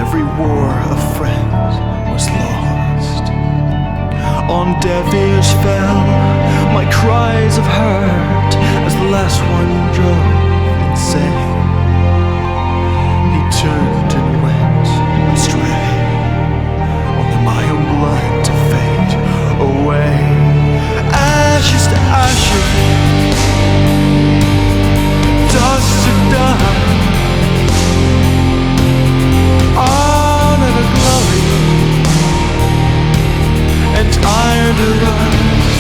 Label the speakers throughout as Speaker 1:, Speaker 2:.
Speaker 1: every war a friend was lost. On deaf ears fell my cries of hurt as the last one drove insane. He turned and went astray, only my own blood to fade away. Ashes to ashes, dust to dust, honor to glory, and iron to rust,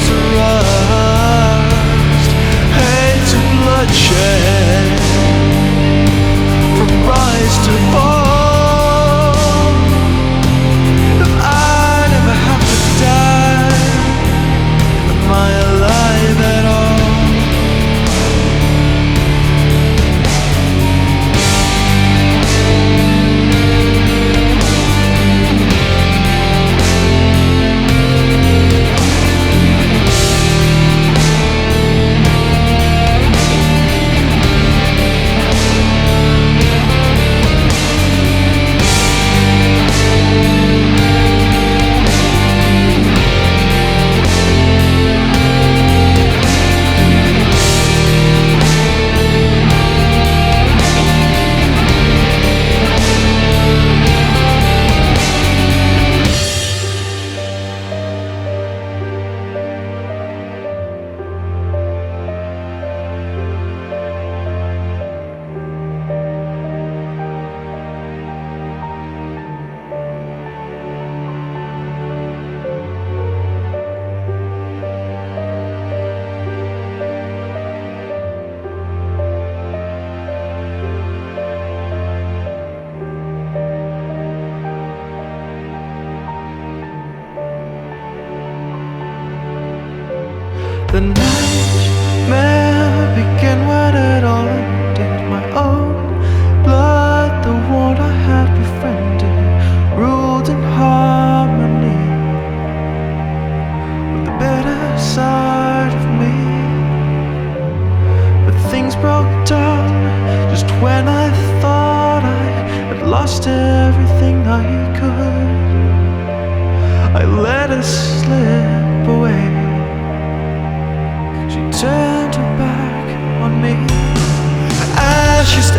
Speaker 1: hate to bloodshed, from rise to fall. If I never have to die, am I alive at all? The nightmare began when it all ended. My own blood, the one I had befriended, ruled in harmony with the better side of me. But things broke down just when I thought I had lost everything I could. I let it slip away. She turned her back on me. Ashes to